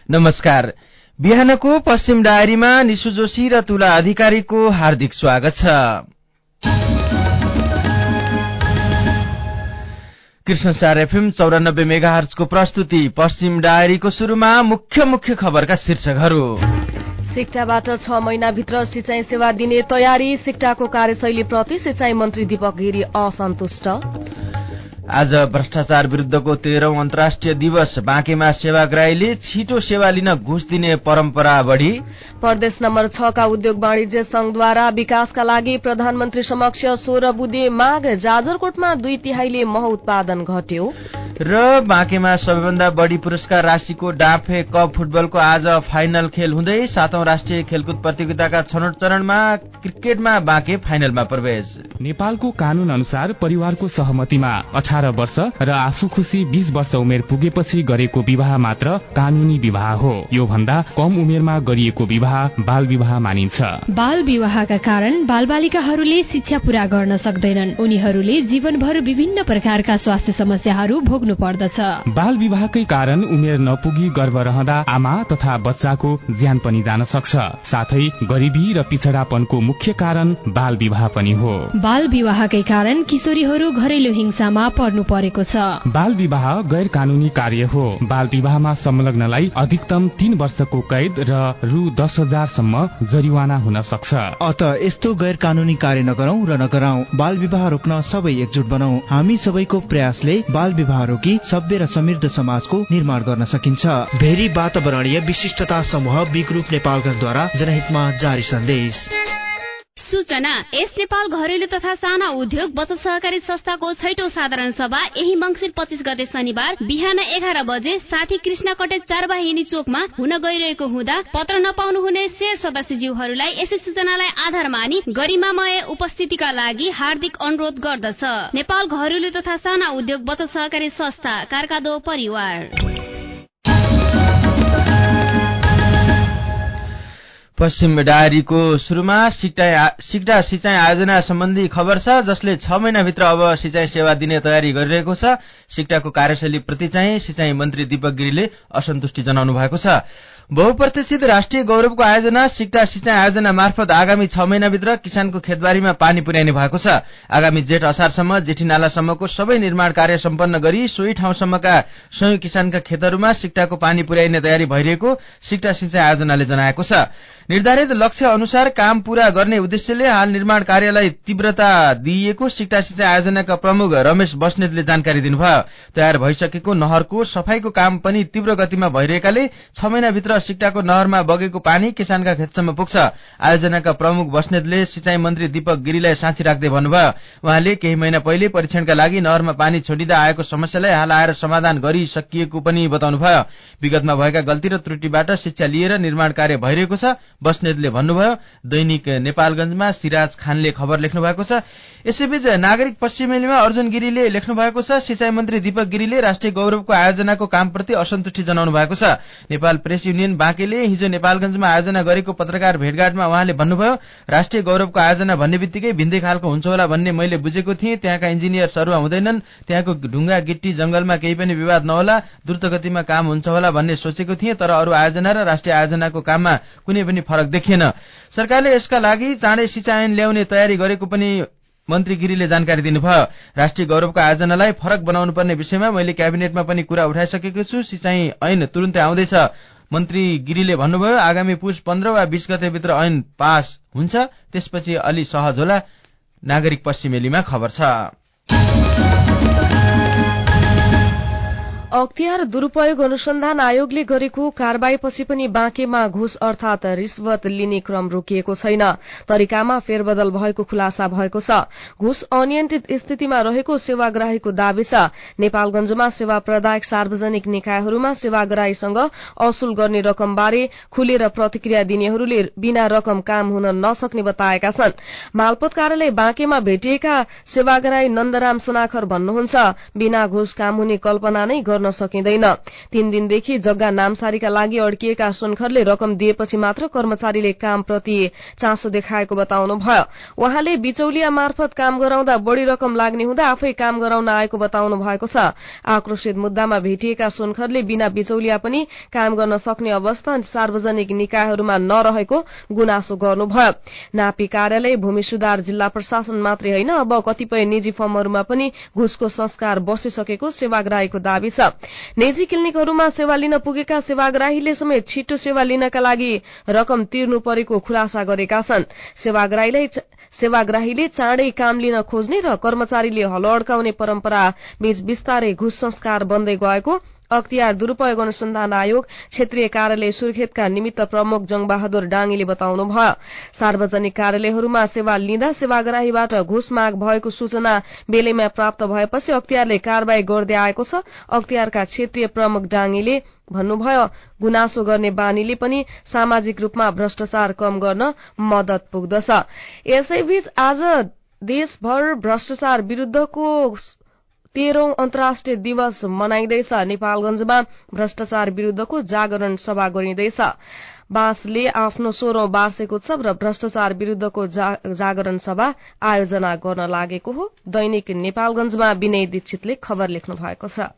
नमस्कार। बिहानको पश्चिम डायरीमा निशु जोशी र तुला अधिकारीको हार्दिक स्वागत छ। कृष्णसार एफएम 94 मेगाहर्जको प्रस्तुति पश्चिम डायरीको शुरूमा मुख्य खबरका शीर्षकहरू। सिक्टाबाट 6 महिनाभित्र सिंचाई सेवा दिने तयारी, सिक्टाको कार्यशैलीप्रति सिंचाई मन्त्री दीपक गिरी असन्तुष्ट। आज भ्रष्टाचार विरुद्धको 13औं अन्तर्राष्ट्रिय दिवस, बाँकेमा सेवाग्राहीले छिटो सेवा लिन घुस दिने परम्परा बढी। प्रदेश नम्बर 6 का उद्योग वाणिज्य संघद्वारा विकासका लागि प्रधानमन्त्री समक्ष 16 बुँदे माग, जाजरकोटमा 2/3 मह उत्पादन घट्यो। र बाँकेमा सबैभन्दा बढी पुरस्कार राशिको डाँफे कप फुटबलको आज फाइनल खेल हुँदै 7औं राष्ट्रिय खेलकुद प्रतियोगिताका छनौट चरणमा क्रिकेटमा बाँके फाइनलमा प्रवेश। नेपालको कानून अनुसार परिवारको सहमतिमा 18 वर्ष र आफू खुशी 20 वर्ष उमेर पुगेपछि गरेको विवाह मात्र कानूनी विवाह हो। यो भन्दा कम उमेरमा गरिएको विवाह बाल विवाह मानिन्छ। बाल विवाहका कारण बालबालिकाहरूले शिक्षा पूरा गर्न सक्दैनन्। उनीहरूले जीवनभर विभिन्न प्रकारका स्वास्थ्य समस्याहरू भोग्नु पर्दछ। बाल विवाहकै कारण उमेर नपुगी गर्भ रहँदा आमा तथा बच्चाको ज्यान पनि जान सक्छ। साथै गरिबी र पिछडापनको मुख्य कारण बाल विवाह पनि हो। बाल विवाहकै कारण किशोरीहरू घरेलु हिंसामा पर्नु परेको छ। बाल विवाह गैर कानूनी कार्य हो। बाल विवाहमा संलग्नलाई अधिकतम 3 वर्षको कैद र रु 10,000 सम्म जरिवाना हुन सक्छ। अत यस्तो गैर कानूनी कार्य नगरौं र नगराउँ। बाल विवाह रोक्न सबै एकजुट बनौं। हामी सबैको प्रयासले बाल विवाह रोकी सभ्य र समृद्ध समाजको निर्माण गर्न सकिन्छ। भेरी वातावरणीय विशिष्टता समूह बी ग्रुप नेपालगञ्जद्वारा जनहितमा जारी सन्देश। सूचना। एस नेपाल घरेलु तथा साना उद्योग बचत सहकारी संस्थाको 6औं साधारण सभा यही मंसिर 25 गते शनिबार बिहान 11 बजे साथी कृष्ण कटेज 4 वाहिनी चोकमा हुन गइरहेको हुँदा पत्र नपाउनु हुने शेयर सदस्यज्यूहरूलाई यसै सूचनालाई आधार मानी गरिमामय उपस्थितिका लागि हार्दिक अनुरोध गर्दछ। नेपाल घरेलु तथा साना उद्योग बचत सहकारी संस्था, कारकादो परिवार। पश्चिम डायरीको शुरूमा सिक्टा सिंचाई आयोजना सम्बन्धी खबर छ, जसले 6 महिनाभित्र अब सिंचाई सेवा दिने तयारी गरिरहेको छ। सिक्टाको कार्यशैलीप्रति चाहिँ सिंचाई मन्त्री दीपक गिरीले असन्तुष्टि जनाउनु भएको छ। बहुप्रतिष्ठित राष्ट्रिय गौरवको आयोजना सिक्टा सिंचाई आयोजना मार्फत आगामी 6 महिनाभित्र किसानको खेतबारीमा पानी पुर्याइने भएको छ। आगामी जेठ असारसम्म जेठी नालासम्मको सबै निर्माण कार्य सम्पन्न गरी सोही ठाउँसम्मका सयौं किसानका खेतहरूमा सिक्टाको पानी पुर्याइने तयारी भइरहेको सिक्टा सिंचाई आयोजनाले जनाएको छ। निर्धारित लक्ष्य अनुसार काम पूरा गर्ने उद्देश्यले हाल निर्माण कार्यलाई तीव्रता दिइएको सिक्टा सिंचाई आयोजनाका प्रमुख रमेश बस्नेतले जानकारी दिनुभयो। तयार भइसकेको नहरको सफाईको काम पनि तीव्र गतिमा भइरहेकाले 6 महिनाभित्र सिक्टाको नहरमा बगेको पानी किसानका खेतसम्म पुग्छ। आयोजनाका प्रमुख बस्नेतले सिंचाई मन्त्री दीपक गिरीलाई साँची राख्दै भन्नुभयो, उहाँले केही महिना पहिले परीक्षणका लागि नहरमा पानी छोडिँदा आएको समस्यालाई हाल आएर समाधान गरिसकिएको पनि बताउनुभयो। विगतमा भएका गल्ती र त्रुटिबाट शिक्षा लिएर निर्माण कार्य भइरहेको छ। बस्नेतले भन्नुभयो। दैनिक नेपालगञ्जमा सिराज खानले खबर लेख्नु भएको छ। यसैबीच नागरिक पश्चिमेलीमा अर्जुन गिरीले लेख्नु भएको छ, सिंचाई मन्त्री दीपक गिरीले राष्ट्रिय गौरवको आयोजनाको कामप्रति असन्तुष्टि जनाउनु भएको छ। नेपाल प्रेस युनियन बाँकेले हिजो नेपालगञ्जमा आयोजना गरेको पत्रकार भेटघाटमा उहाँले भन्नुभयो, राष्ट्रिय गौरवको आयोजना भन्ने बित्तिकै भिन्दै खालको हुन्छ होला भन्ने मैले बुझेको थिएँ। त्यहाँका इन्जिनियर सरुवा हुँदैनन्, त्यहाँको ढुङ्गा गिट्टी जंगलमा केही पनि विवाद नहोला, द्रुतगतिमा काम हुन्छ होला भन्ने सोचेको थिएँ। तर अरू आयोजना र राष्ट्रिय आयोजनाको काममा कुनै पनि फरक देखिएन। सरकारले यसका लागि चाँडै सिंचाई ऐन ल्याउने तयारी गरेको पनि मन्त्री गिरीले जानकारी दिनुभयो। राष्ट्रिय गौरवको आयोजनालाई फरक बनाउनु पर्ने विषयमा मैले क्याबिनेटमा पनि कुरा उठाइसकेको छु। सिंचाई ऐन तुरुन्तै आउँदैछ। मन्त्री गिरीले भन्नुभयो, आगामी पुस 15 वा 20 गतेभित्र ऐन पास हुन्छ, त्यसपछि अलि सहज होला। नागरिक पश्चिमेलीमा खबर छ। अख्तियार दुरूपयोग अनुसन्धान आयोगले गरेको कारबाहीपछि पनि बाँकेमा घुस अर्थात रिश्वत लिने क्रम रोकिएको छैन। तरिकामा फेरबदल भएको खुलासा भएको छ। घुस अनियन्त्रित स्थितिमा रहेको सेवाग्राहीको दावी छ। नेपालगञ्जमा सेवा प्रदायक सार्वजनिक निकायहरूमा सेवाग्राहीसँग असुल गर्ने रकमबारे खुलेर प्रतिक्रिया दिनेहरूले बिना रकम काम हुन नसक्ने बताएका छन्। मालपोत कार्यालय बाँकेमा भेटिएका सेवाग्राही नन्दराम सुनाखर भन्नुहुन्छ, बिना घुस काम हुने कल्पना नै गर्न सकिँदैन। 3 दिनदेखि जग्गा नामसारीका लागि अड्किएका सुनखरले रकम दिएपछि मात्र कर्मचारीले कामप्रति चासो देखाएको बताउनुभयो। उहाँले बिचौलिया मार्फत काम गराउँदा बढ़ी रकम लाग्ने हुँदा आफै काम गराउन आएको बताउनु भएको छ। आक्रोशित मुद्दामा भेटिएका सुनखरले बिना बिचौलिया पनि काम गर्न सक्ने अवस्था सार्वजनिक निकायहरूमा नरहेको गुनासो गर्नुभयो। नापी कार्यालय, भूमि सुधार, जिल्ला प्रशासन मात्रै होइन, अब कतिपय निजी फर्महरूमा पनि घुसको संस्कार बसिसकेको सेवाग्राहीको दावी छ। निजी क्लिनिकहरूमा सेवा लिन पुगेका सेवाग्राहीले समेत छिटो सेवा लिनका लागि रकम तिर्नु परेको खुलासा गरेका छन्। सेवाग्राहीले चाँडै काम लिन खोज्ने र कर्मचारीले हलो अड्काउने परम्परा बीच बिस्तारै घुस संस्कार बन्दै गएको अख्तियार दुरूपयोग अनुसन्धान आयोग क्षेत्रीय कार्यालय सुर्खेतका निमित्त प्रमुख जंगबहादुर डांगीले बताउनुभयो। सार्वजनिक कार्यालयहरूमा सेवा लिँदा सेवाग्राहीबाट घुस माग भएको सूचना बेलैमा प्राप्त भएपछि अख्तियारले कारवाही गर्दै आएको छ। अख्तियारका क्षेत्रीय प्रमुख डांगीले भन्नुभयो, गुनासो गर्ने बानीले पनि सामाजिक रूपमा भ्रष्टाचार कम गर्न मद्दत पुग्दछ। यसैबीच आज देशभर भ्रष्टाचार विरूद्धको 13औं अन्तर्राष्ट्रिय दिवस मनाइँदैछ। नेपालगंजमा भ्रष्टाचार विरूद्धको जागरण सभा गरिँदैछ। बाँसले आफ्नो 16औं वार्षिक उत्सव र भ्रष्टाचार विरूद्धको जागरण सभा आयोजना गर्न लागेको हो। दैनिक नेपालगंजमा विनय दीक्षितले खबर लेख्नु भएको छ।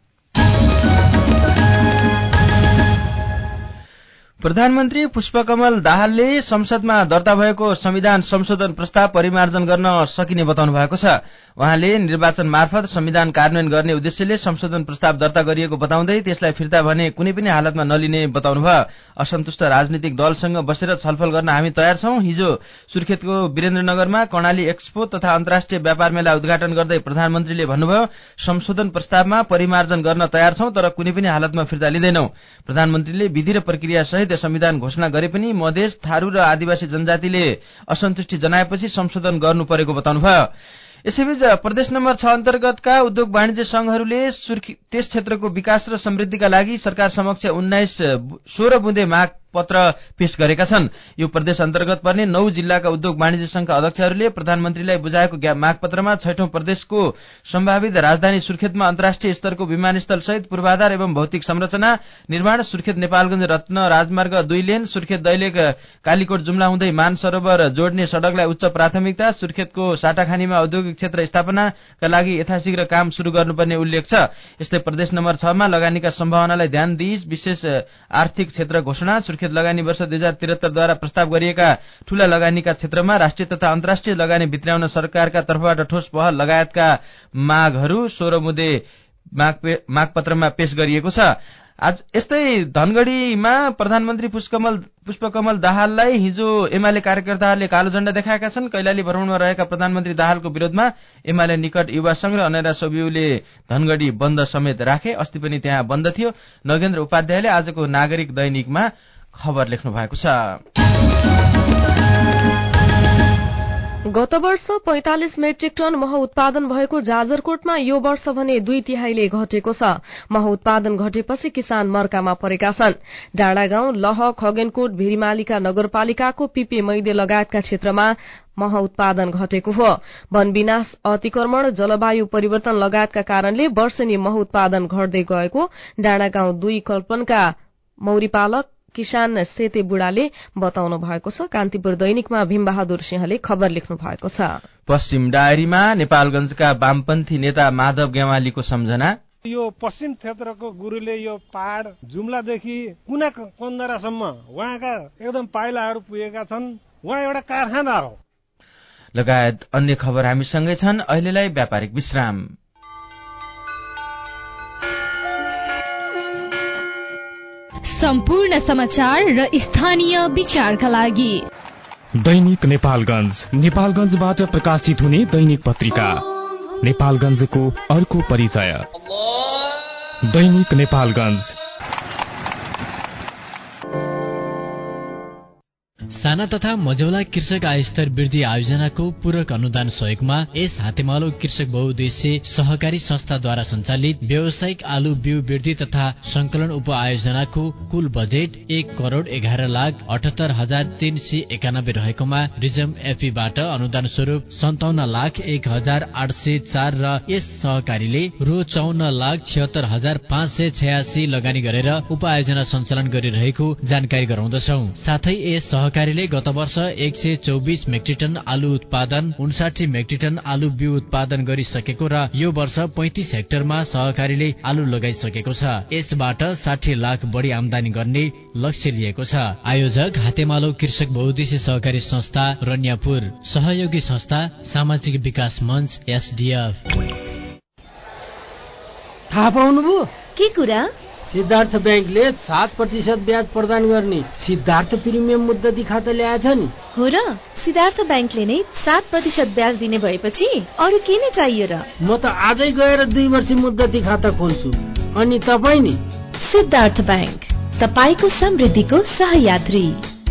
प्रधानमन्त्री पुष्पकमल दाहालले संसदमा दर्ता भएको संविधान संशोधन प्रस्ताव परिमार्जन गर्न सकिने बताउनु भएको छ। उहाँले निर्वाचन मार्फत संविधान कार्यान्वयन गर्ने उद्देश्यले संशोधन प्रस्ताव दर्ता गरिएको बताउँदै त्यसलाई फिर्ता भने कुनै पनि हालतमा नलिने बताउनुभयो। असन्तुष्ट राजनीतिक दलसँग बसेर छलफल गर्न हामी तयार छौं। हिजो सुर्खेतको वीरेन्द्रनगरमा कर्णाली एक्सपो तथा अन्तर्राष्ट्रिय व्यापार मेला उद्घाटन गर्दै प्रधानमन्त्रीले भन्नुभयो, संशोधन प्रस्तावमा परिमार्जन गर्न तयार छौं तर कुनै पनि हालतमा फिर्ता लिँदैनौं। प्रधानमन्त्रीले विधि र प्रक्रिया सहित संविधान घोषणा गरे पनि मधेस, थारू र आदिवासी जनजातिले असन्तुष्टि जनाएपछि संशोधन गर्नु परेको बताउनुभयो। यसैबीच प्रदेश नम्बर 6 अन्तर्गतका उद्योग वाणिज्य संघहरूले त्यस क्षेत्रको विकास र समृद्धिका लागि सरकार समक्ष 16 बुँदे माग पत्र पेश गरेका छन्। यो प्रदेश अन्तर्गत पर्ने 9 जिल्लाका उद्योग वाणिज्य संघका अध्यक्षहरूले प्रधानमन्त्रीलाई बुझाएको माग पत्रमा 6औं प्रदेशको सम्भावित राजधानी सुर्खेतमा अन्तर्राष्ट्रिय स्तरको विमानस्थल सहित पूर्वाधार एवं भौतिक संरचना निर्माण, सुर्खेत नेपालगंज रत्न राजमार्ग 2 लेन, सुर्खेत दैलेख कालीकोट जुम्ला हुँदै मानसरोवर जोड्ने सड़कलाई उच्च प्राथमिकता, सुर्खेतको साटाखानीमा औद्योगिक क्षेत्र स्थापनाका लागि यथाशीघ्र काम शुरू गर्नुपर्ने उल्लेख छ। यस्तै प्रदेश नम्बर 6 मा लगानीका सम्भावनालाई ध्यान दिई विशेष आर्थिक क्षेत्र घोषणा, सुर्खेत लगानी वर्ष 2073 द्वारा प्रस्ताव गरिएका ठूला लगानीका क्षेत्रमा राष्ट्रिय तथा अन्तर्राष्ट्रिय लगानी भित्राउन सरकारका तर्फबाट ठोस पहल लगायतका मागहरू 16 बुँदे मागपत्रमा पेश गरिएको छ। आज यस्तै धनगढ़ीमा प्रधानमन्त्री पुष्पकमल दाहाललाई हिजो एमाले कार्यकर्ताहरूले कालो झण्डा देखाएका छन्। कैलाली भ्रमणमा रहेका प्रधानमन्त्री दाहालको विरोधमा एमाले निकट युवा संघ र अनेरा सोबिउले धनगढ़ी बन्द समेत राखे। अस्ति पनि त्यहाँ बन्द थियो। नगेन्द्र उपाध्यायले आजको नागरिक दैनिकमा खबर लेख्नु भएको छ। गत वर्ष 45 मेट्रिक टन मह उत्पादन भएको जाजरकोटमा यो वर्ष भने 2/3 घटेको छ। मह उत्पादन घटेपछि किसान मर्कामा परेका छन्। डाँडागाउँ, लह, खगेनकोट, भिरीमालिका नगरपालिकाको पिपे मैदे लगायतका क्षेत्रमा मह उत्पादन घटेको हो। वन विनाश, अतिक्रमण, जलवायु परिवर्तन लगायतका कारणले वर्षेनी मह उत्पादन घट्दै गएको डाँडागाउँ 2 कल्पनका मौरीपालक किसान सेते बुढाले बताउनु भएको छ। कान्तिपुर दैनिकमा भीमबहादुर सिंहले खबर लेख्नु भएको छ। पश्चिम डायरीमा नेपालगंजका वामपन्थी नेता माधव गेवालीको सम्झना। यो पश्चिम क्षेत्रको गुरुले यो पहाड़ जुम्लादेखि कुना कन्दरासम्म उहाँका एकदम पाइलाहरू पुगेका छन्। उहाँ एउटा कारखाना हो लगायत अन्य खबर हामीसँगै छन्। अहिलेलाई व्यापारिक विश्राम। सम्पूर्ण समाचार र स्थानीय विचारका लागि दैनिक नेपालगंजबाट प्रकाशित हुने दैनिक पत्रिका नेपालगंजको अर्को परिचय। दैनिक नेपालगंज। साना तथा मझौला कृषक आय स्तर वृद्धि आयोजनाको पूरक अनुदान सहयोगमा यस हातेमालो कृषक बहुउद्देश्य सहकारी संस्थाद्वारा सञ्चालित व्यावसायिक आलु बिउ वृद्धि तथा संकलन उप आयोजनाको कुल बजेट 1,78,78,391 रहेकोमा रिजम एफपीबाट अनुदान स्वरूप 57,01,804 र यस सहकारीले रु 54,76,586 लगानी गरेर उपायोजना सञ्चालन गरिरहेको जानकारी गराउँदछौं। साथै यस सहकारीले गत वर्ष 124 मेट्रिक टन आलु उत्पादन, 59 मेट्रिक टन आलु बिउ उत्पादन गरिसकेको र यो वर्ष 35 हेक्टरमा सहकारीले आलु लगाइसकेको छ। यसबाट 60 लाख बढी आमदानी गर्ने लक्ष्य लिएको छ। आयोजक हातेमालो कृषक बहुउद्देश्य सहकारी संस्था रन्यापुर, सहयोगी संस्था सामाजिक विकास मञ्च एसडीएफ। थाहा पाउनुभयो के कुरा? सिद्धार्थ ब्याङ्कले 7% ब्याज प्रदान गर्ने सिद्धार्थ प्रिमियम मुद्दती खाता ल्याएछ नि। हो र, सिद्धार्थ ब्याङ्कले नै 7% ब्याज दिने भएपछि अरू के नै चाहियो र? म त आजै गएर 2 वर्ष मुद्दती खाता खोल्छु। अनि तपाईँ नि? सिद्धार्थ ब्याङ्क, तपाईको समृद्धिको सहयात्री।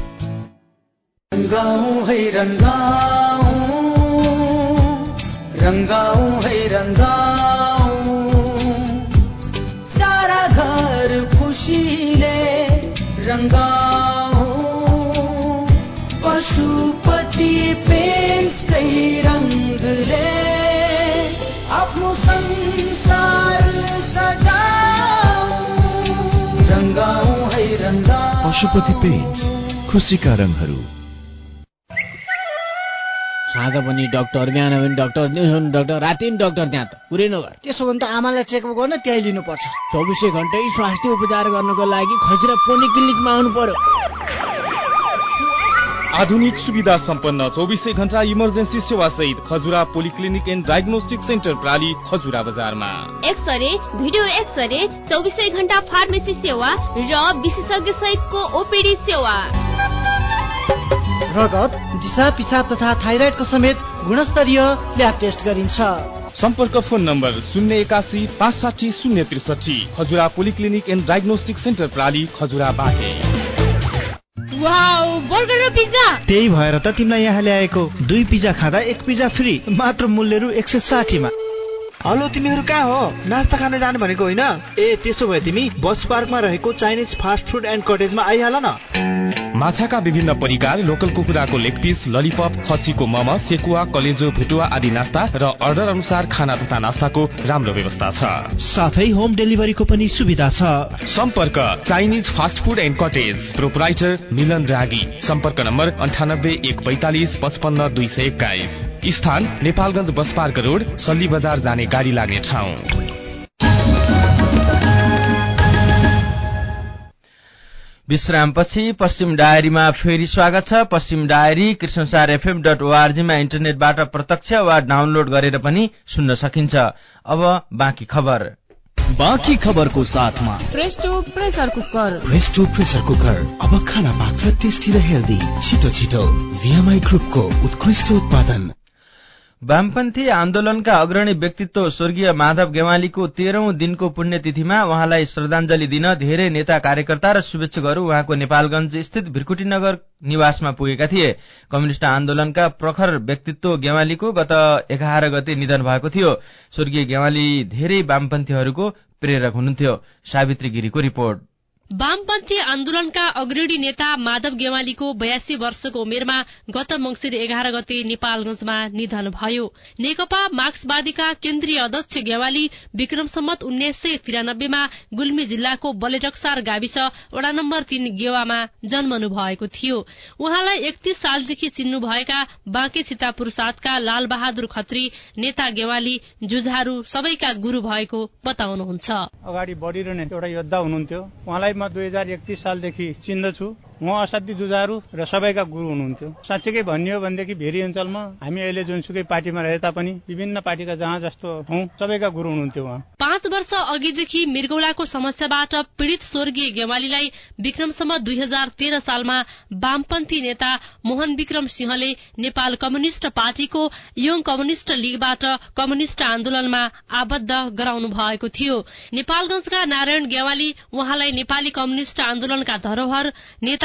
रंगाऊ है रंगाऊ, रंगाऊ है रंगाऊ, सारा घर खुशीले रंगाऊ, पशुपति पेन्सकै रंगले आफ्नो संसार सजाऊ, रंगाऊ है रंगाऊ। पशुपति पेन्ट्स, खुसीका रङहरू। साँझ पनि डाक्टर, बिहान पनि डाक्टर, दिउँसो पनि डाक्टर, राति पनि डाक्टर। त्यहाँ त पुरै नगर। त्यसो भने त आमालाई चेकअप गर्न त्यही लिनुपर्छ। 24 घण्टै स्वास्थ्य उपचार गर्नको लागि खजुरा पोलिक्लिनिकमा आउनु पर्यो। आधुनिक सुविधा सम्पन्न 24 घण्टा इमर्जेन्सी सेवा सहित Khajura polyclinic and diagnostic centre प्राली, खजुरा बजारमा। एक्सरे, भिडियो एक्सरे, 24 घण्टा फार्मेसी सेवा र विशेषज्ञ सहितको ओपीडी सेवा। रगत, दिशा पिसाब तथा थाइराइडको समेत गुणस्तरीय ल्याब टेस्ट गरिन्छ। सम्पर्क phone number 081 560 063। Khajura polyclinic and diagnostic centre प्राली, खजुरा बाहे। वाउ, बर्गर र पिज्जा। त्यही भएर त तिमीलाई यहाँ ल्याएको। 2 पिज्जा खाँदा 1 पिज्जा फ्री, मात्र मूल्य रु 160 मा। हेलो, तिमीहरू कहाँ हो? नास्ता खान जानु भनेको होइन? ए, त्यसो भए तिमी बस पार्कमा रहेको चाइनिज फास्ट फुड एन्ड कटेजमा आइहाल न। माछाका विभिन्न परिकार, लोकल कुखुराको लेग पिस, ललिपप, खसीको मम, सेकुवा, कलेजो, भुटुवा आदि नास्ता र अर्डर अनुसार खाना तथा नास्ताको राम्रो व्यवस्था छ। साथै होम डेलिभरीको पनि सुविधा छ। सम्पर्क Chinese fast food and cottage, proprietor Milan Ragi. सम्पर्क नम्बर 98 145 55 221। स्थान Nepalganj bus park road, Salli बजार जाने गाडी लाग्ने ठाउँ। विश्रामपछि पश्चिम डायरीमा फेरि स्वागत छ। पश्चिम डायरी कृष्णसार.fm.org मा इन्टरनेटबाट प्रत्यक्ष वा डाउनलोड गरेर पनि सुन्न सकिन्छ। अब बाँकी खबर। बाँकी खबरको साथमा Presto pressure cooker. Presto pressure cooker, अब खाना पाक्छ टेस्टी र हेल्दी। छिटो छिटो, VMI ग्रुपको उत्कृष्ट उत्पादन। वामपन्थी आन्दोलनका अग्रणी व्यक्तित्व स्वर्गीय माधव गेवालीको 13औं दिनको पुण्यतिथिमा उहाँलाई श्रद्धाञ्जली दिन धेरै नेता, कार्यकर्ता र शुभेच्छुकहरू उहाँको नेपालगञ्ज स्थित भिरकुटीनगर निवासमा पुगेका थिए। कम्युनिष्ट आन्दोलनका प्रखर व्यक्तित्व गेवालीको गत 11 गते निधन भएको थियो। स्वर्गीय गेवाली धेरै वामपन्थीहरूको प्रेरक हुनुहुन्थ्यो। सावित्री गिरीको रिपोर्ट। वामपन्थी आन्दोलनका अग्रणी नेता माधव गेवालीको 82 वर्षको उमेरमा गत मंसिर 11 गते नेपालगञ्जमा निधन भयो। नेकपा मार्क्सवादीका केन्द्रीय अध्यक्ष गेवाली विक्रम सम्वत 1993 मा गुल्मी जिल्लाको बलेटक्सार गाविस वडा नम्बर 3 गेवामा जन्मनु भएको थियो। उहाँलाई 31 सालदेखि चिन्नु भएका बाँके सीतापुर 7 का लाल बहादुर खत्री नेता गेवाली जुझारू सबैका गुरु भएको बताउनुहुन्छ। अगाडि बढिरहने एउटा योद्धा हुनुहुन्थ्यो। उहाँलाई म 2031 सालदेखि चिन्दछु। उहाँ असाध्यै जुझारू र सबैका गुरु हुनुहुन्थ्यो। साँच्चै भन्ने हो भनेदेखि भेरी अञ्चलमा हामी अहिले जुनसुकै पार्टीमा रहे तापनि विभिन्न पार्टीका जहाँ जस्तो हौं सबैका गुरु हुनुहुन्थ्यो उहाँ। 5 वर्ष अघिदेखि मृगौलाको समस्याबाट पीड़ित स्वर्गीय गेवालीलाई विक्रमसम्म 2013 सालमा वामपन्थी नेता मोहन विक्रम सिंहले नेपाल कम्युनिष्ट पार्टीको यङ कम्युनिष्ट लीगबाट कम्युनिष्ट आन्दोलनमा आबद्ध गराउनु भएको थियो। नेपालगञ्जका नारायण गेवाली उहाँलाई नेपाली कम्युनिष्ट आन्दोलनका धरोहर, नेता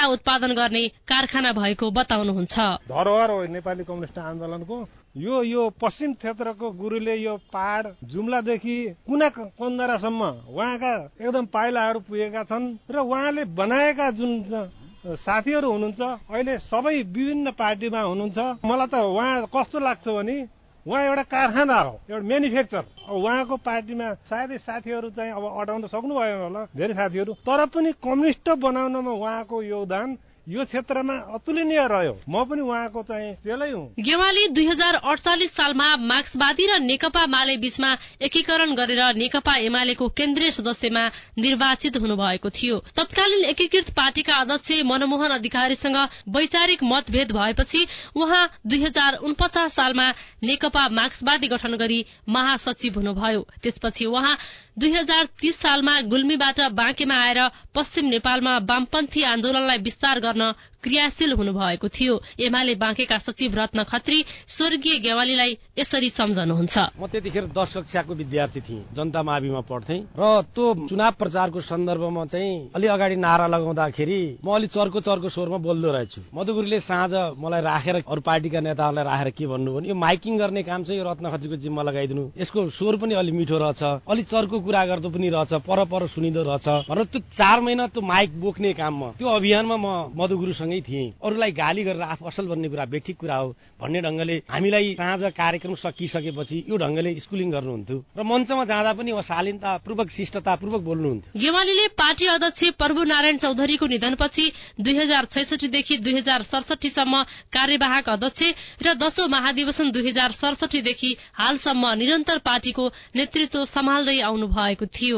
सिक्का उत्पादन गर्ने कारखाना भएको बताउनुहुन्छ। धरोहर हो नेपाली कम्युनिस्ट आन्दोलनको। यो पश्चिम क्षेत्रको गुरुले यो पहाड जुम्लादेखि कुना कन्दरासम्म उहाँका एकदम पाइलाहरू पुगेका छन् र उहाँले बनाएका जुन साथीहरू हुनुहुन्छ अहिले सबै विभिन्न पार्टीमा हुनुहुन्छ। मलाई त उहाँ कस्तो लाग्छ भने उहाँ एउटा कारखाना हो, एउटा म्यानुफ्याक्चर। उहाँको पार्टीमा सायदै साथीहरू चाहिँ अब अटाउन सक्नुभयो होला धेरै साथीहरू, तर पनि कम्युनिस्ट बनाउनमा उहाँको योगदान यो क्षेत्रमा अतुलनीय रह्यो। म पनि उहाँको चाहिँ चेलै हुँ। गेवाली 2048 सालमा मार्क्सवादी र नेकपा माले बीचमा एकीकरण गरेर नेकपा एमालेको केन्द्रीय सदस्यमा निर्वाचित हुनुभएको थियो। तत्कालीन एकीकृत पार्टीका अध्यक्ष मनमोहन अधिकारीसँग वैचारिक मतभेद भएपछि उहाँ 2049 सालमा नेकपा मार्क्सवादी गठन गरी महासचिव हुनुभयो। त्यसपछि उहाँ 2030 सालमा गुल्मीबाट बाँकेमा आएर पश्चिम नेपालमा वामपन्थी आन्दोलनलाई विस्तार गर्न क्रियाशील हुनुभएको थियो। एमाले बाँकेका सचिव रत्न खत्री स्वर्गीय गेवालीलाई यसरी सम्झनुहुन्छ। म त्यतिखेर 10 कक्षाको विद्यार्थी थिएँ, जनता माविमा पढ्थेँ र त्यो चुनाव प्रचारको सन्दर्भमा चाहिँ अलि अगाडि नारा लगाउँदाखेरि म अलि चर्को स्वरमा बोल्दो रहेछु। मधुगुरीले साँझ मलाई राखेर अरू पार्टीका नेताहरूलाई राखेर के भन्नु भने यो माइकिङ गर्ने काम चाहिँ यो रत्न खत्रीको जिम्मा लगाइदिनु, यसको स्वर पनि अलि मिठो रहेछ, अलि चर्को कुरा गर्दो पनि रहेछ, पर सुनिदो रहेछ भनेर त्यो 4 महिना त्यो माइक बोक्ने काममा त्यो अभियानमा म मधुगुरुसँगै थिएँ। अरूलाई गाली गरेर आफू असल भन्ने कुरा व्यक्तिगत कुरा हो भन्ने ढंगले हामीलाई साँझ कार्यक्रम सकिसकेपछि यो ढंगले स्कुलिङ गर्नुहुन्थ्यो र मञ्चमा जाँदा पनि शालीनतापूर्वक शिष्टतापूर्वक बोल्नुहुन्थ्यो। गेवालीले पार्टी अध्यक्ष प्रभु नारायण चौधरीको निधनपछि 2066 देखि 2067 सम्म कार्यवाहक अध्यक्ष र 10औं महाधिवेशन 2067 देखि हालसम्म निरन्तर पार्टीको नेतृत्व सम्हाल्दै आउनु भएको थियो।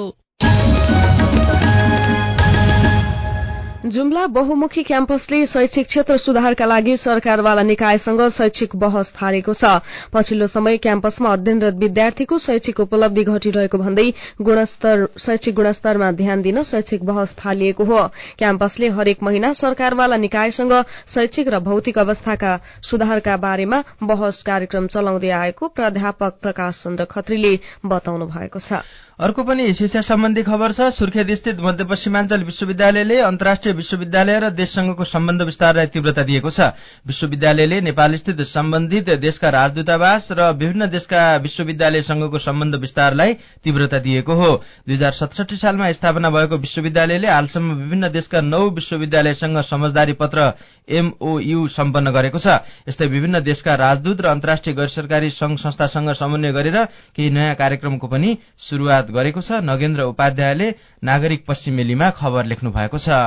जुम्ला बहुमुखी क्याम्पसले शैक्षिक क्षेत्र सुधारका लागि सरकारवाला निकायसँग शैक्षिक बहस थालेको छ। पछिल्लो समय क्याम्पसमा अध्ययनरत विद्यार्थीको शैक्षिक उपलब्धि घटिरहेको भन्दै शैक्षिक गुणस्तरमा ध्यान दिन शैक्षिक बहस थालिएको हो। क्याम्पसले हरेक महिना सरकारवाला निकायसँग शैक्षिक र भौतिक अवस्थाका सुधारका बारेमा बहस कार्यक्रम चलाउँदै आएको प्राध्यापक प्रकाश चन्द्र खत्रीले बताउनु भएको छ। अर्को पनि शिक्षा सम्बन्धी खबर छ। सुर्खेत स्थित मध्यपश्चिमाञ्चल विश्वविद्यालयले अन्तर्राष्ट्रिय विश्वविद्यालय र देशसँगको सम्बन्ध विस्तारलाई तीव्रता दिएको छ। विश्वविद्यालयले नेपालस्थित सम्बन्धित देशका राजदूतावास र विभिन्न देशका विश्वविद्यालयसँगको सम्बन्ध विस्तारलाई तीव्रता दिएको हो। 2067 सालमा स्थापना भएको विश्वविद्यालयले हालसम्म विभिन्न देशका 9 विश्वविद्यालयसँग समझदारी पत्र MOU सम्पन्न गरेको छ। यस्तै विभिन्न देशका राजदूत र अन्तर्राष्ट्रिय गैर सरकारी संघ संस्थासँग समन्वय गरेर केही नयाँ कार्यक्रमको पनि शुरूआत गरेको छ। नगेन्द्र उपाध्यायले नागरिक पश्चिमेलीमा खबर लेख्नु भएको छ।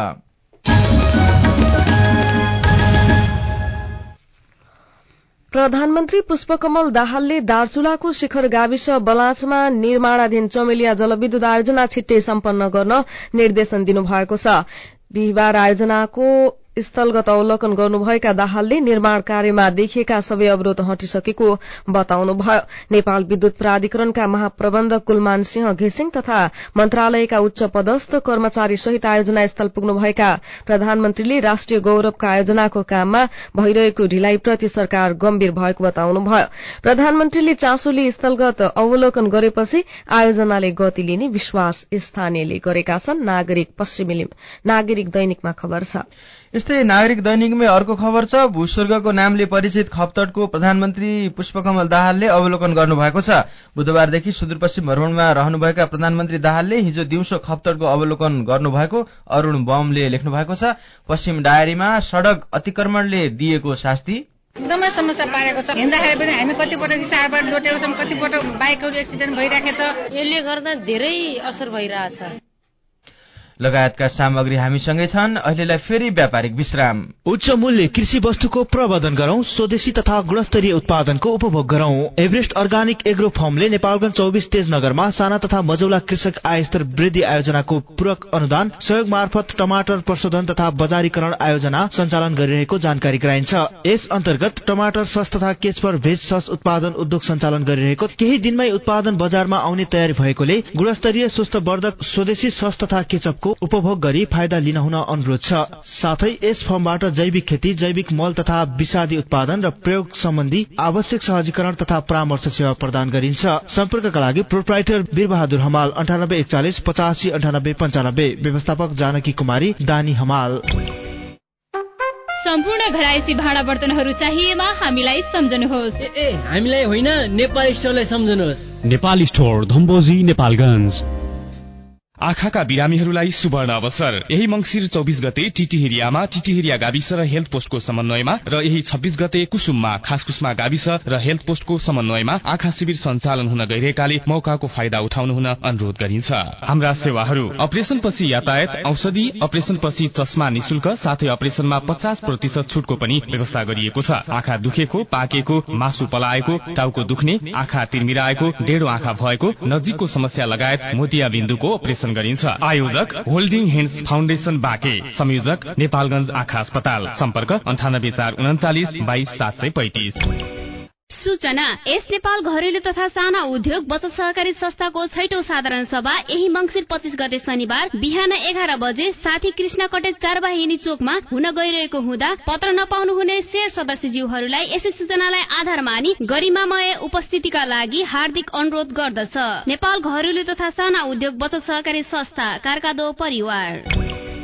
प्रधानमन्त्री पुष्पकमल दाहालले दार्चुलाको शिखर गाविस बलाचमा निर्माणाधीन चमेलिया जलविद्युत आयोजना छिट्टै सम्पन्न गर्न निर्देशन दिनुभएको छ। बिहिबार आयोजनाको स्थलगत अवलोकन गर्नुभएका दाहालले निर्माण कार्यमा देखिएका सबै अवरोध हटिसकेको बताउनुभयो। नेपाल विद्युत प्राधिकरणका महाप्रबन्धक कुलमान सिंह घिसिङ तथा मन्त्रालयका उच्च पदस्थ कर्मचारी सहित आयोजना स्थल पुग्नुभएका प्रधानमन्त्रीले राष्ट्रिय गौरवका आयोजनाको काममा भइरहेको ढिलाइप्रति सरकार गम्भीर भएको बताउनुभयो। प्रधानमन्त्रीले चासोली स्थलगत अवलोकन गरेपछि आयोजनाले गति लिने विश्वास स्थानीयले गरेका छन्। नागरिक दैनिकमा खबर छ। यस्तै नागरिक दैनिकमै अर्को खबर छ। भूस्वर्गको नामले परिचित खप्तडको प्रधानमन्त्री पुष्पकमल दाहालले अवलोकन गर्नुभएको छ। बुधबारदेखि सुदूरपश्चिम भ्रमणमा रहनुभएका प्रधानमन्त्री दाहालले हिजो दिउँसो खप्तडको अवलोकन गर्नुभएको अरूण बमले लेख्नु भएको छ। पश्चिम डायरीमा सड़क अतिक्रमणले दिएको शास्ति एकदमै समस्या पारेको छ। हिँड्दाखेरि पनि हामी कतिपल्ट रिसाबाट लोटेको छौँ, कतिपल्ट बाइकहरू एक्सिडेन्ट भइरहेको छ। यसले गर्दा धेरै असर भइरहेछ। लगायतका सामग्री हामीसँगै छन्। अहिलेलाई फेरि व्यापारिक विश्राम। उच्च मूल्य कृषि वस्तुको प्रवर्धन गरौं, स्वदेशी तथा गुणस्तरीय उत्पादनको उपभोग गरौं। एभरेस्ट अर्गानिक एग्रो फर्मले नेपालगञ्ज 24 तेजनगरमा साना तथा मझौला कृषक आयस्तर वृद्धि आयोजनाको पूरक अनुदान सहयोग मार्फत टमाटर प्रशोधन तथा बजारीकरण आयोजना सञ्चालन गरिरहेको जानकारी गराइन्छ। यस अन्तर्गत टमाटर सस तथा केचपर भेज सस उत्पादन उद्योग सञ्चालन गरिरहेको, केही दिनमै उत्पादन बजारमा आउने तयारी भएकोले गुणस्तरीय स्वस्थवर्धक स्वदेशी सस तथा केचपको उपभोग गरी फाइदा लिन हुन अनुरोध छ। साथै यस फर्मबाट जैविक खेती, जैविक मल तथा विषादी उत्पादन र प्रयोग सम्बन्धी आवश्यक सहजीकरण तथा परामर्श सेवा प्रदान गरिन्छ। सम्पर्कका लागि प्रोप्राइटर वीरबहादुर हमाल 9841 85 98 95, व्यवस्थापक जानकी कुमारी दानी हमाल। सम्पूर्ण घरायसी भाँडा बर्तनहरू चाहिएमा हामीलाई सम्झनुहोस्। हामीलाई होइन, नेपाल स्टोरलाई सम्झनुहोस्। नेपाल स्टोर, धम्बोजी, नेपालगञ्ज। आँखाका बिरामीहरूलाई सुवर्ण अवसर। यही मंसिर 24 गते टिटिहिरियामा टिटिहिरिया गाविस र हेल्थ पोस्टको समन्वयमा र यही 26 गते कुसुममा खासकुसमा गाविस र हेल्थ पोस्टको समन्वयमा आँखा शिविर सञ्चालन हुन गइरहेकाले मौकाको फाइदा उठाउनु हुन अनुरोध गरिन्छ। हाम्रा सेवाहरू: अपरेशन पछि यातायात, औषधि, अपरेशन पछि चस्मा निशुल्क, साथै अपरेशनमा 50% छुटको पनि व्यवस्था गरिएको छ। आँखा दुखेको, पाकेको, मासु पलाएको, टाउको दुख्ने, आँखा तिर्मिराएको, डेढो आँखा भएको, नजिकको समस्या लगायत मोतियाबिन्दुको अपरेशन गरिन्छ। आयोजक होल्डिङ ह्यान्ड्स फाउन्डेशन बाँके। संयोजक नेपालगञ्ज आँखा अस्पताल। सम्पर्क 9849 22 735। सूचना: एस नेपाल घरेलु तथा साना उद्योग बचत सहकारी संस्थाको 6औं साधारण सभा यही मंसिर 25 गते शनिबार बिहान 11 बजे साथी कृष्ण कटेज चारबाहिनी चोकमा हुन गइरहेको हुँदा पत्र नपाउनुहुने शेयर सदस्यज्यूहरूलाई यसै सूचनालाई आधार मानी गरिमामय उपस्थितिका लागि हार्दिक अनुरोध गर्दछ। नेपाल घरेलु तथा साना उद्योग बचत सहकारी संस्था, कारकादो परिवार।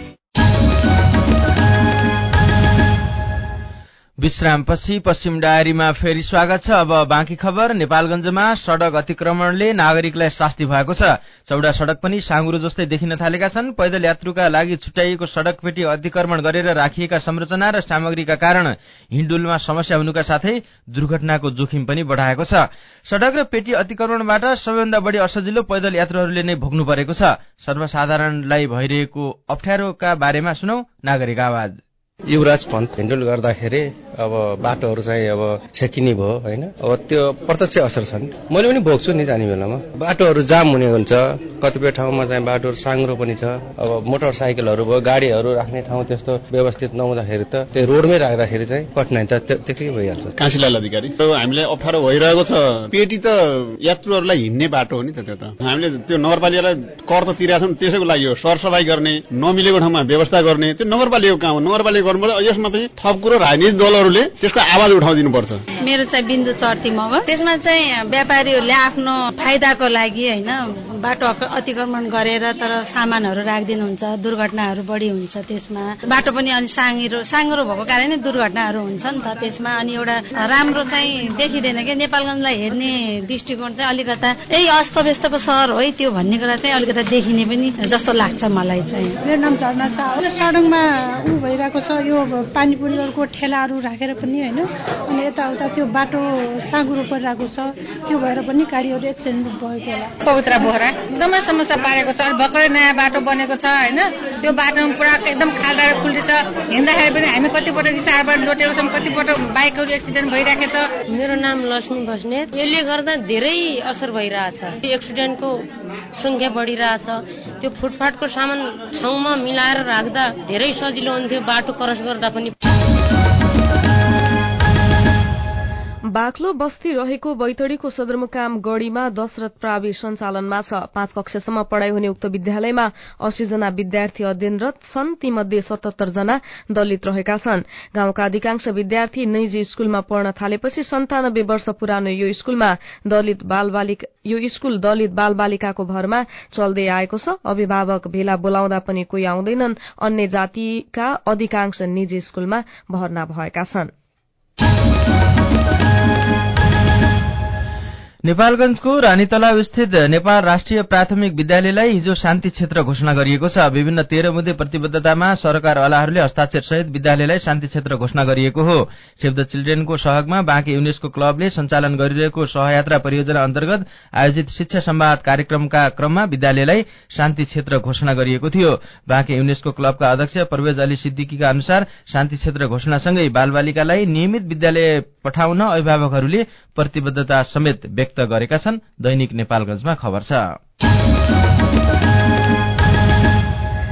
विश्रामपछि पश्चिम डायरीमा फेरि स्वागत छ। अब बाँकी खबर। नेपालगञ्जमा सड़क अतिक्रमणले नागरिकलाई शास्ति भएको छ। चौडा सड़क पनि साँगुरो जस्तै देखिन थालेका छन्। पैदल यात्रुका लागि छुट्याइएको सड़क पेटी अतिक्रमण गरेर राखिएका संरचना र सामग्रीका कारण हिँडडुलमा समस्या हुनुका साथै दुर्घटनाको जोखिम पनि बढ़ाएको छ। सड़क र पेटी अतिक्रमणबाट सबैभन्दा बढी असजिलो पैदल यात्रुहरूले नै भोग्नु परेको छ। सर्वसाधारणलाई भइरहेको अप्ठ्यारोका बारेमा सुनौ नागरिक आवाज। युवराज पन्त हिँडुल गर्दाखेरि अब बाटोहरू चाहिँ अब छेकिने भयो होइन। अब त्यो प्रत्यक्ष असर छ नि। मैले पनि भोग्छु नि जाने बेलामा। बाटोहरू जाम हुने हुन्छ, कतिपय ठाउँमा चाहिँ बाटोहरू साँग्रो पनि छ। अब मोटरसाइकलहरू भयो, गाडीहरू राख्ने ठाउँ त्यस्तो व्यवस्थित नहुँदाखेरि त त्यो रोडमै राख्दाखेरि चाहिँ कठिनाइ त त्यतिकै भइहाल्छ। काशीलाल अधिकारी, हामीलाई अप्ठ्यारो भइरहेको छ। पेटी त यात्रुहरूलाई हिँड्ने बाटो हो नि त। त्यो त हामीले त्यो नगरपालिकालाई कर त तिरेका छौँ, त्यसैको लागि हो सरसफाई गर्ने, नमिलेको ठाउँमा व्यवस्था गर्ने। त्यो नगरपालिकाको काम हो, नगरपालिका गर्नुपर्छ। यसमा चाहिँ थप कुरो राजनीतिक दलहरूले त्यसको आवाज उठाउदिनु पर्छ। मेरो चाहिँ बिन्दु चर्ती मगर। त्यसमा चाहिँ व्यापारीहरूले आफ्नो फाइदाको लागि होइन बाटो अतिक्रमण गरेर तर सामानहरू राखिदिनुहुन्छ, दुर्घटनाहरू बढी हुन्छ। त्यसमा बाटो पनि अनि साँग्रो भएको कारणले दुर्घटनाहरू हुन्छ नि त त्यसमा। अनि एउटा राम्रो चाहिँ देखिँदैन कि नेपालगञ्जलाई हेर्ने दृष्टिकोण चाहिँ अलिकता यही अस्तव्यस्तको सहर हो त्यो भन्ने कुरा चाहिँ अलिकता देखिने पनि जस्तो लाग्छ मलाई चाहिँ। मेरो नाम झर्ना शाह हो। सडकमा भइरहेको छ यो पानीपुरीहरूको ठेलाहरू राखेर पनि होइन। अनि यताउता त्यो बाटो साँगुरो परिरहेको छ, त्यो भएर पनि गाडीहरू एक्सिडेन्ट भएको होला। पवित्र बोहरा एकदमै समस्या पारेको छ। भर्खरै नयाँ बाटो बनेको छ होइन। त्यो बाटोमा पुरा एकदम खाल्डा खुल्टी छ। हिँड्दाखेरि पनि हामी कतिपल्ट रिसाबाट लोटेको छौँ, कतिपल्ट बाइकहरू एक्सिडेन्ट भइरहेको छ। मेरो नाम लक्ष्मी बस्नेत। यसले गर्दा धेरै असर भइरहेछ। एक्सिडेन्टको संख्या बढिरहेछ। त्यो फुटपाथको सामान ठाउँमा मिलाएर राख्दा धेरै सजिलो हुन्थ्यो, बाटो क्रस गर्दा पनि। बाक्लो बस्ती रहेको बैतडीको सदरमुकाम गढीमा दशरथ प्रावि सञ्चालनमा छ। 5 कक्षासम्म पढाइ हुने उक्त विद्यालयमा 80 जना विद्यार्थी अध्ययनरत छन्। तीमध्ये 77 जना दलित रहेका छन्। गाउँका अधिकांश विद्यार्थी निजी स्कूलमा पढ्न थालेपछि 97 वर्ष पुरानो यो स्कूल दलित बालबालिकाको भरमा चल्दै आएको छ। अभिभावक भेला बोलाउँदा पनि कोही आउँदैनन्। अन्य जातिका अधिकांश निजी स्कूलमा भर्ना भएका छन्। नेपालगञ्जको रानीतलाव स्थित नेपाल राष्ट्रिय प्राथमिक विद्यालयलाई हिजो शान्ति क्षेत्र घोषणा गरिएको छ। विभिन्न 13 मुद्दे प्रतिबद्धतामा सरकारवालाहरूले हस्ताक्षर सहित विद्यालयलाई शान्ति क्षेत्र घोषणा गरिएको हो। सेभ द चिल्ड्रेनको सहयोगमा बाँके युनेस्को क्लबले सञ्चालन गरिरहेको सहयात्रा परियोजना अन्तर्गत आयोजित शिक्षा संवाद कार्यक्रमका क्रममा विद्यालयलाई शान्ति क्षेत्र घोषणा गरिएको थियो। बाँके युनेस्को क्लबका अध्यक्ष परवेज अली सिद्दिकीका अनुसार शान्ति क्षेत्र घोषणासँगै बालबालिकालाई नियमित विद्यालय पठाउन अभिभावकहरूले प्रतिबद्धता समेत व्यक्त गरेका छन्। दैनिक नेपालगञ्जमा खबर छ।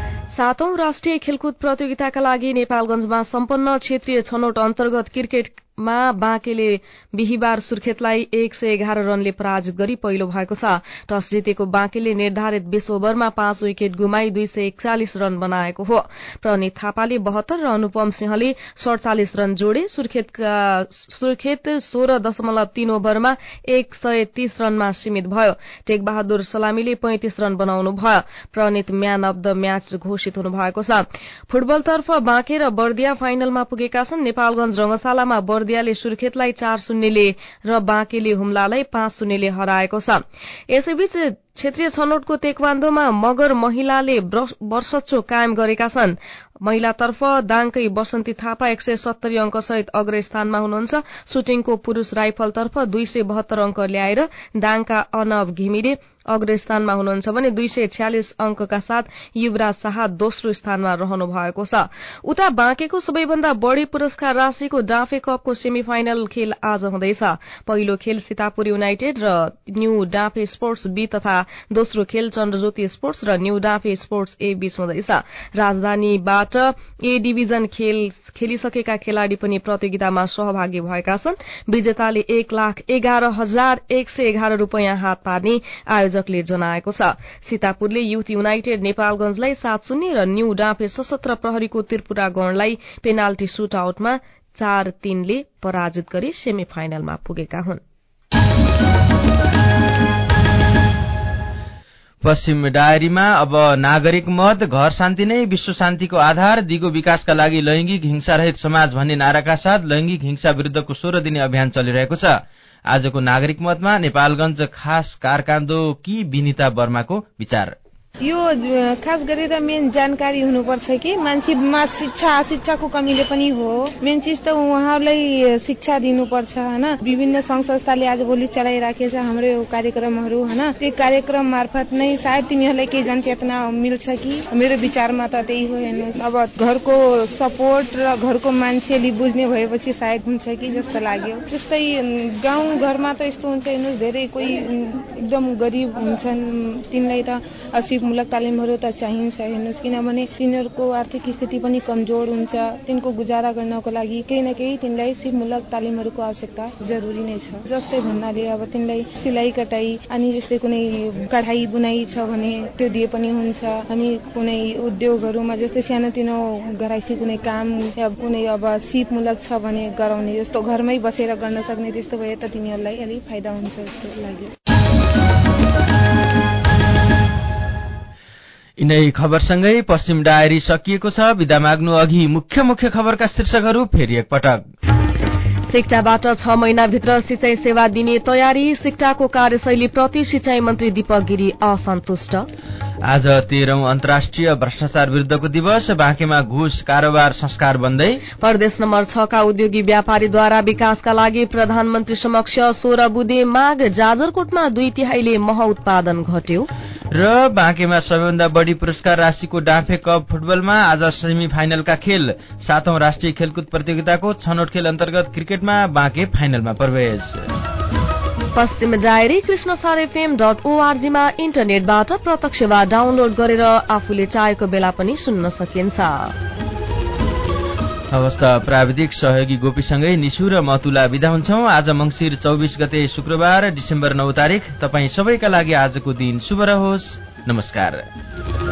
7औं राष्ट्रिय खेलकुद प्रतियोगिताका लागि नेपालगञ्जमा सम्पन्न क्षेत्रीय छनौट अन्तर्गत क्रिकेट बाँकेले बिहिबार सुर्खेतलाई 111 रनले पराजित गरी पहिलो भएको छ। टस जितेको बाँकेले निर्धारित 20 ओभरमा 5 विकेट गुमाई 241 रन बनाएको हो। प्रनित थापाले 72 र अनुपम सिंहले 47 रन जोडे। सुर्खेत 16.3 ओभरमा 130 रनमा सीमित भयो। टेकबहादुर सलामीले 35 रन बनाउनु भयो। Pranit man of the match घोषित हुनु भएको छ। फुटबलतर्फ बाँके र बर्दिया फाइनलमा पुगेका छन्। नेपालगंज रंगशालामा बर्दियाले सुर्खेतलाई 4-0 र बाँकेले हुम्लालाई 5-0 हराएको छ। यसैबीच क्षेत्रीय छनौटको तेक्वान्दोमा मगर महिलाले वर्चस्व कायम गरेका छन्। महिलातर्फ दाङकै बसन्ती थापा 170 अंक सहित अग्रस्थानमा हुनुहुन्छ। सुटिङको पुरूष राइफलतर्फ 272 अंक ल्याएर दाङका अनव घिमिरे अग्रस्थानमा हुनुहुन्छ भने 246 अंकका साथ युवराज शाह दोस्रो स्थानमा रहनु भएको छ। उता बाँकेको सबैभन्दा बढ़ी पुरस्कार राशिको डाँफे कपको सेमिफाइनल खेल आज हुँदैछ। पहिलो खेल सीतापुर युनाइटेड र न्यू डाँफे स्पोर्ट्स बी तथा दोस्रो खेल चन्द्रज्योति स्पोर्ट्स र न्यू डाँफे स्पोर्ट्स ए बीच हुँदैछ। राजधानीबाट ए डिभिजन खेलिसकेका खेलाड़ी पनि प्रतियोगितामा सहभागी भएका छन्। विजेताले 1,11,111 रूपियाँ हात पार्ने आयोजकले जनाएको छ। सीतापुरले युथ युनाइटेड नेपालगंजलाई 7-0 र न्यू डाँफे सशस्त्र प्रहरीको त्रिपुरा गणलाई पेनाल्टी सुट आउटमा 4-3 ले पराजित गरी सेमिफाइनलमा पुगेका हुन्। पश्चिम डायरीमा अब नागरिक मत, घर शान्ति नै विश्व शान्तिको आधार, दिगो विकासका लागि लैंगिक हिंसा रहित समाज भन्ने नाराका साथ लैंगिक हिंसा विरूद्धको 16 दिने अभियान चलिरहेको छ। आजको नागरिक मतमा नेपालगञ्ज खास कारकान्दोकी विनिता वर्माको विचार। यो खास गरेर मेन जानकारी हुनुपर्छ कि मान्छेमा शिक्षाको कमीले पनि हो। मेन चीज त उहाँहरूलाई शिक्षा दिनुपर्छ हैन। विभिन्न संघ संस्थाले आज भोलि चलाइराखेको छ हाम्रो कार्यक्रमहरू हैन। त्यो कार्यक्रम मार्फत नै सायद तिनीहरूलाई केही जनचेतना मिल्छ कि मेरो विचारमा त त्यही हो। हेर्नुस् अब घरको सपोर्ट र घरको मान्छेले बुझ्ने भएपछि सायद हुन्छ कि जस्तो लाग्यो। जस्तै गाउँ घरमा त यस्तो हुन्छ हेर्नुस् धेरै कोही एकदम गरिब हुन्छन् तिनलाई त मूलक तालिमहरू त चाहिन्छ हेर्नुस् किनभने तिनीहरूको आर्थिक स्थिति पनि कमजोर हुन्छ। तिनको गुजारा गर्नको लागि केही न केही तिनलाई सिपमूलक तालिमहरूको आवश्यकता जरुरी नै छ। जस्तै भन्नाले अब तिनलाई सिलाई कटाई अनि जस्तै कुनै कढाई बुनाई छ भने त्यो दिए पनि हुन्छ। अनि कुनै उद्योगहरूमा जस्तै सानोतिनो गराइसी कुनै काम या कुनै अब सिपमूलक छ भने गराउने जस्तो घरमै बसेर गर्न सक्ने त्यस्तो भए त तिनीहरूलाई अलि फाइदा हुन्छ जस्तो लाग्यो। यिनै खबरसँगै पश्चिम डायरी सकिएको छ। बिदा माग्नु अघि मुख्य खबरका शीर्षकहरू फेरि एकपटक। सिक्टाबाट 6 महिनाभित्र सिंचाई सेवा दिने तयारी, सिक्टाको कार्यशैली प्रति सिंचाई मन्त्री दीपक गिरी असन्तुष्ट। आज 13औं अन्तर्राष्ट्रिय भ्रष्टाचार विरुद्धको दिवस, बाँकेमा घुस कारोबार संस्कार बन्दै। प्रदेश नम्बर 6 का उद्योगी व्यापारीद्वारा विकासका लागि प्रधानमन्त्री समक्ष 16 बुँदे माग, जाजरकोटमा 2/3 मह उत्पादन घट्यो। र बाँकेमा सबैभन्दा बढ़ी पुरस्कार राशिको डाँफे कप फुटबलमा आज सेमी फाइनलका खेल। 7औं राष्ट्रिय खेलकुद प्रतियोगिताको छनौट खेल अन्तर्गत क्रिकेटमा बाँके फाइनलमा प्रवेश। पश्चिम डायरी कृष्णसारfm.org मा इन्टरनेटबाट प्रत्यक्ष वा डाउनलोड गरेर आफूले चाहेको बेला पनि सुन्न सकिन्छ। अवस्था प्राविधिक सहयोगी गोपीसँगै निशु र मतुला विदा हुन्छौं। आज मंसिर 24 गते शुक्रबार डिसेम्बर 9 तारिक। तपाई सबैका लागि आजको दिन शुभ रहोस्। नमस्कार।